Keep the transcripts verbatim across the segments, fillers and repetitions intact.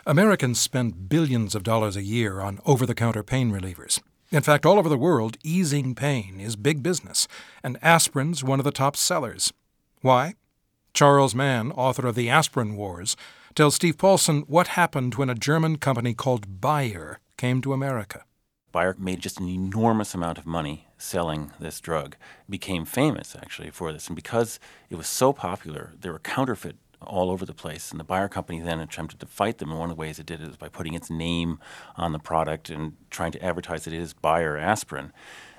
Americans spend billions of dollars a year on over-the-counter pain relievers. In fact, all over the world, easing pain is big business, and aspirin's one of the top sellers. Why? Charles Mann, author of The Aspirin Wars, tells Steve Paulson what happened when a German company called Bayer came to America. Bayer made just an enormous amount of money selling this drug, became famous, actually, for this. And because it was so popular, there were counterfeit all over the place. And the Bayer company then attempted to fight them. And one of the ways it did it was by putting its name on the product and trying to advertise that it is Bayer aspirin.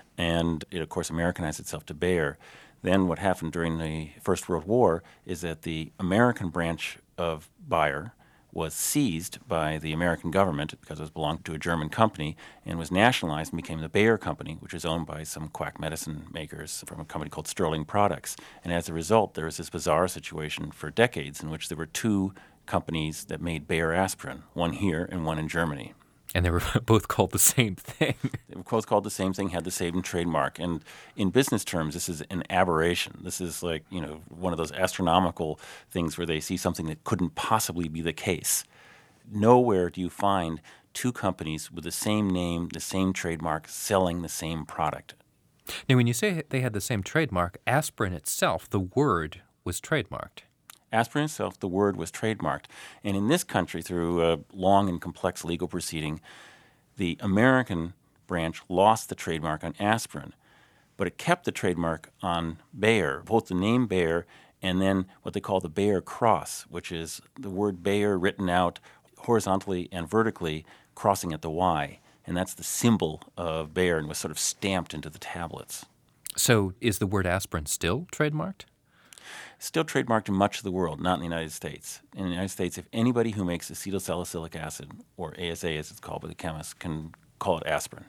And it, of course, Americanized itself to Bayer. Then what happened during the First World War is that the American branch of Bayer was seized by the American government because it belonged to a German company and was nationalized and became the Bayer Company, which is owned by some quack medicine makers from a company called Sterling Products. And as a result, there was this bizarre situation for decades in which there were two companies that made Bayer aspirin, one here and one in Germany. And they were both called the same thing. They were both called the same thing, had the same trademark. And in business terms, this is an aberration. This is like, you know, one of those astronomical things where they see something that couldn't possibly be the case. Nowhere do you find two companies with the same name, the same trademark, selling the same product. Now, when you say they had the same trademark, aspirin itself, the word was trademarked. Aspirin itself, the word was trademarked. And in this country, through a long and complex legal proceeding, the American branch lost the trademark on aspirin, but it kept the trademark on Bayer, both the name Bayer and then what they call the Bayer cross, which is the word Bayer written out horizontally and vertically, crossing at the Y. And that's the symbol of Bayer and was sort of stamped into the tablets. So is the word aspirin still trademarked? Still trademarked in much of the world, not in the United States. In the United States, if anybody who makes acetylsalicylic acid, or A S A as it's called by the chemists, can call it aspirin.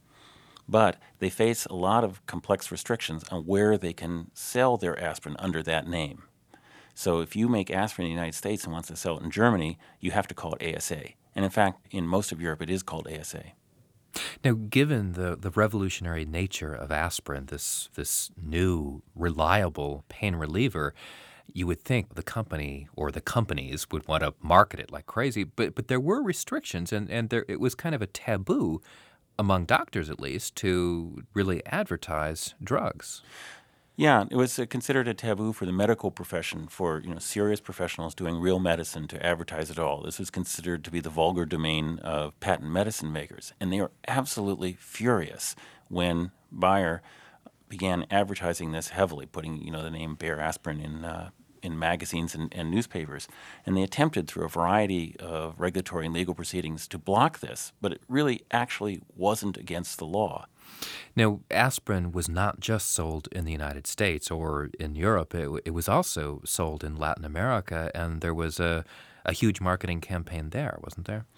But they face a lot of complex restrictions on where they can sell their aspirin under that name. So if you make aspirin in the United States and want to sell it in Germany, you have to call it A S A. And in fact, in most of Europe, it is called A S A. Now, given the, the revolutionary nature of aspirin, this this new, reliable pain reliever, you would think the company or the companies would want to market it like crazy. But but there were restrictions, and, and there it was kind of a taboo, among doctors at least, to really advertise drugs. Yeah, it was uh, considered a taboo for the medical profession, for you know serious professionals doing real medicine to advertise at all. This was considered to be the vulgar domain of patent medicine makers, and they were absolutely furious when Bayer began advertising this heavily, putting you know the name Bayer aspirin in uh, in magazines and, and newspapers. And they attempted through a variety of regulatory and legal proceedings to block this, but it really actually wasn't against the law. Now, aspirin was not just sold in the United States or in Europe. It, it was also sold in Latin America, and there was a, a huge marketing campaign there, wasn't there?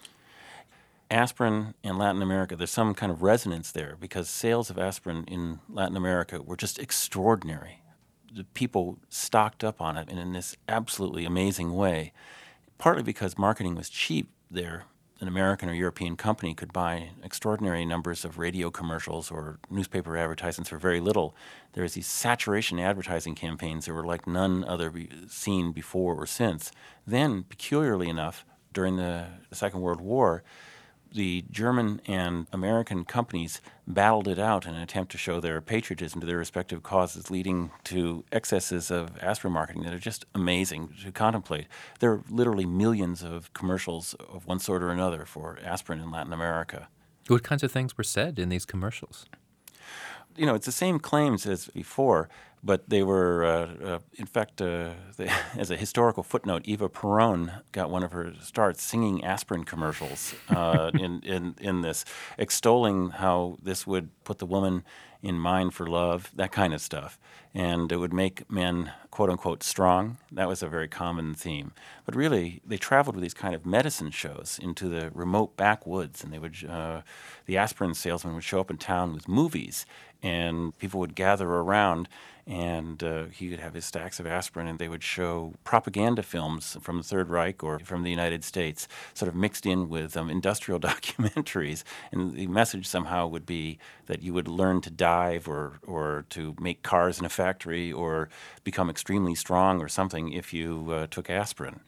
Aspirin in Latin America, there's some kind of resonance there because sales of aspirin in Latin America were just extraordinary. The people stocked up on it in this absolutely amazing way, partly because marketing was cheap there. An American or European company could buy extraordinary numbers of radio commercials or newspaper advertisements for very little. There was these saturation advertising campaigns that were like none other be seen before or since. Then, peculiarly enough, during the Second World War, the German and American companies battled it out in an attempt to show their patriotism to their respective causes, leading to excesses of aspirin marketing that are just amazing to contemplate. There are literally millions of commercials of one sort or another for aspirin in Latin America. What kinds of things were said in these commercials? You know, it's the same claims as before, but they were, uh, uh, in fact, uh, they, as a historical footnote, Eva Peron got one of her starts singing aspirin commercials uh, in, in, in this, extolling how this would put the woman in mind for love, that kind of stuff. And it would make men, quote-unquote, strong. That was a very common theme. But really, they traveled with these kind of medicine shows into the remote backwoods, and they would, uh, the aspirin salesman would show up in town with movies, and people would gather around, and uh, he would have his stacks of aspirin, and they would show propaganda films from the Third Reich or from the United States, sort of mixed in with um, industrial documentaries. And the message somehow would be that you would learn to dive or, or to make cars in a factory or become extremely strong or something if you uh, took aspirin.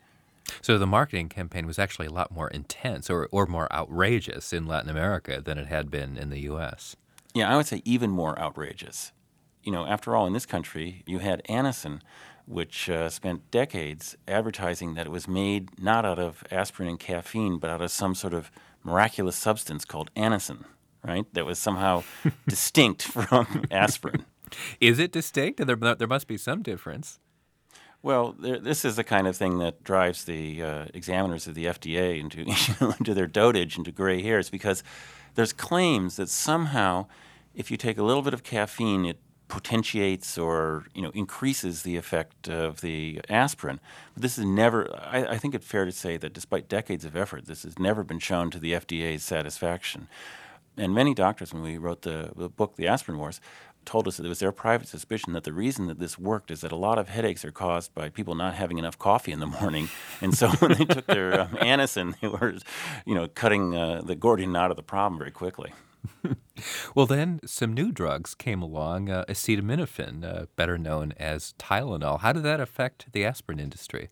So the marketing campaign was actually a lot more intense or, or more outrageous in Latin America than it had been in the U S. Yeah, I would say even more outrageous. You know, after all, in this country, you had Anacin, which uh, spent decades advertising that it was made not out of aspirin and caffeine, but out of some sort of miraculous substance called Anacin, right? That was somehow distinct from aspirin. Is it distinct? There, there must be some difference. Well, there, this is the kind of thing that drives the uh, examiners of the F D A into, you know, into their dotage, into gray hairs, because there's claims that somehow if you take a little bit of caffeine, it potentiates or, you know, increases the effect of the aspirin. But this is never, I, I think it's fair to say that despite decades of effort, this has never been shown to the F D A's satisfaction. And many doctors, when we wrote the, the book, The Aspirin Wars, told us that it was their private suspicion that the reason that this worked is that a lot of headaches are caused by people not having enough coffee in the morning. And so when they took their um, Anacin, they were, you know, cutting uh, the Gordian knot of the problem very quickly. Well, then some new drugs came along, uh, acetaminophen, uh, better known as Tylenol. How did that affect the aspirin industry?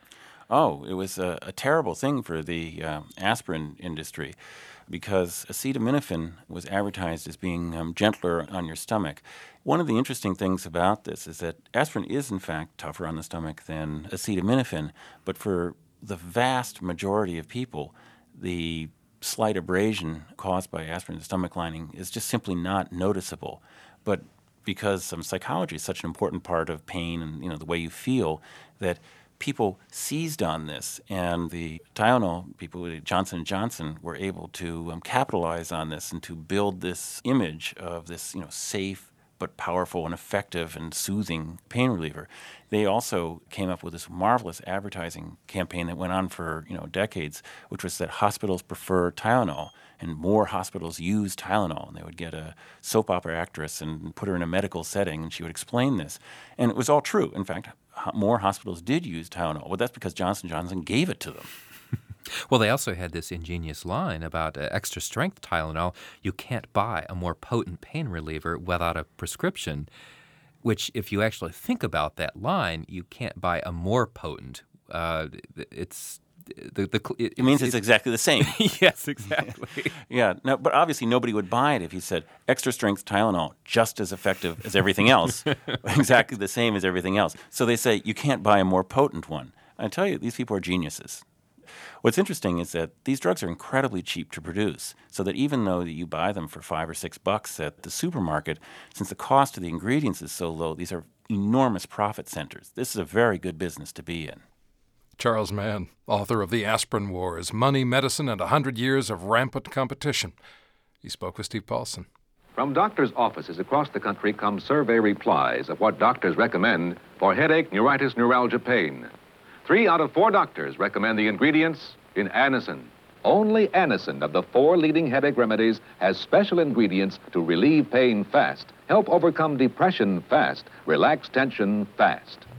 Oh, it was a, a terrible thing for the uh, aspirin industry because acetaminophen was advertised as being um, gentler on your stomach. One of the interesting things about this is that aspirin is, in fact, tougher on the stomach than acetaminophen, but for the vast majority of people, the slight abrasion caused by aspirin in the stomach lining is just simply not noticeable. But because um, psychology is such an important part of pain and, you know, the way you feel, that people seized on this, and the Tylenol people, Johnson and Johnson, were able to um, capitalize on this and to build this image of this, you know, safe but powerful and effective and soothing pain reliever. They also came up with this marvelous advertising campaign that went on for, you know, decades, which was that hospitals prefer Tylenol and more hospitals use Tylenol. And they would get a soap opera actress and put her in a medical setting, and she would explain this. And it was all true. In fact, more hospitals did use Tylenol. Well, that's because Johnson and Johnson gave it to them. Well, they also had this ingenious line about uh, extra-strength Tylenol. You can't buy a more potent pain reliever without a prescription, which, if you actually think about that line, you can't buy a more potent. Uh, it's the, the it, it means it's, it's exactly the same. Yes, exactly. Yeah, no, but obviously nobody would buy it if you said extra-strength Tylenol, just as effective as everything else, exactly the same as everything else. So they say you can't buy a more potent one. I tell you, these people are geniuses. What's interesting is that these drugs are incredibly cheap to produce, so that even though you buy them for five or six bucks at the supermarket, since the cost of the ingredients is so low, these are enormous profit centers. This is a very good business to be in. Charles Mann, author of The Aspirin Wars, Money, Medicine, and a Hundred Years of Rampant Competition. He spoke with Steve Paulson. From doctors' offices across the country come survey replies of what doctors recommend for headache, neuritis, neuralgia, pain. Three out of four doctors recommend the ingredients in Anacin. Only Anacin of the four leading headache remedies has special ingredients to relieve pain fast, help overcome depression fast, relax tension fast.